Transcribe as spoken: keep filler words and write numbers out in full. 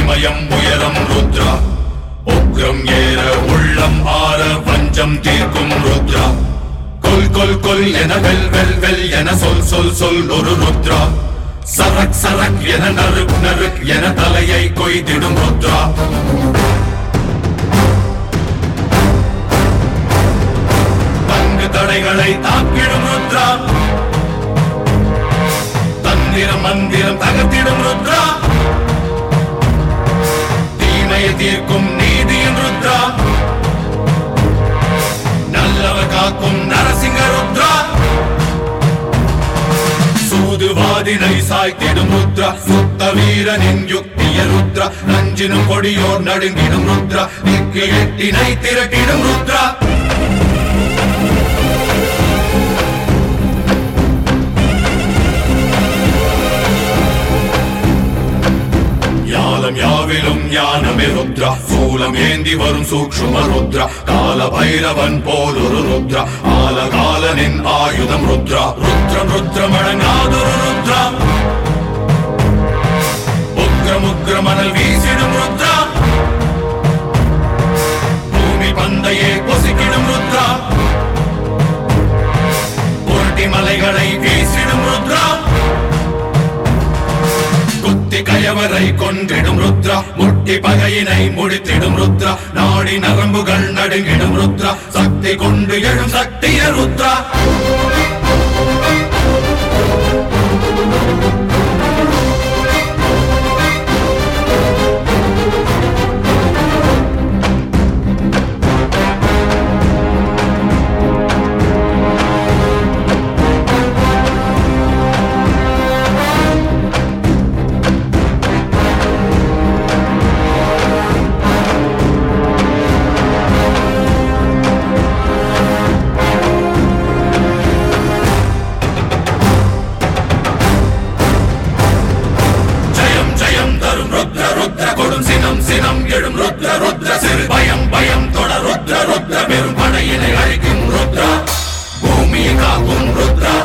இமயம் உயரம் ருத்ரா உக்ரம் ஏற உள்ளம் ஆற வஞ்சம் தீர்க்கும் ருத்ரா கொல் கொல் கொல் என வெல் வெல் வெல் என சொல் சொல் சொல் ஒரு ருத்ரா சரக் சரக் என நறுக் நறுக் என தலையை கொய்திடும் ருத்ரா தங்கு தடைகளை தாக்கிடும் ருத்ரா தந்திரம் மந்திரம் தகர்த்திடும் ருத்ரா தீமையை தீர்க்கும் நீதியின் ருத்ரா நல்லவர் காக்கும் நரசிங்க ருத்ரா சூதுவாதினை சாய்த்திடும் ருத்ரா சுத்த வீரனின் யுக்திய ருத்ரா நஞ்சினும் கொடியோர் நடுங்கிடும் ருத்ரா திக்கு எட்டினை திரட்டிடும் ருத்ரா யாவிலும் ஞானமே ருத்ரா சூலம் ஏந்தி வரும் சூக்ஷ்ம ருத்ரா கால பைரவன் போல் ஒரு ருத்ரா ஆலகாலனின் ஆயுதம் ருத்ரா ருத்ரம் ருத்ரம் அடங்காதொரு ருத்ரா உக்ரம் உக்ரமனல் வீசிடும் ருத்ரா பூமி பந்தையே பொசிக்கிடும் ருத்ரா புரட்டி மலைகளை வீசிடும் ருத்ரா கயவரை கொன்றிடும் ருத்ரா முட்டி பகையினை முடித்திடும் ருத்ரா நாடி நரம்புகள் நடுங்கிடும் ருத்ரா சக்தி கொண்டு எழும் சக்திய ருத்ரா சினம் எழும் ருத்ர ருத்ர சிறு பயம் பயம் தொட ருத்ர ருத்ர பெரும் படையினை அழிக்கும் ருத்ரா பூமியை காக்கும் ருத்ரா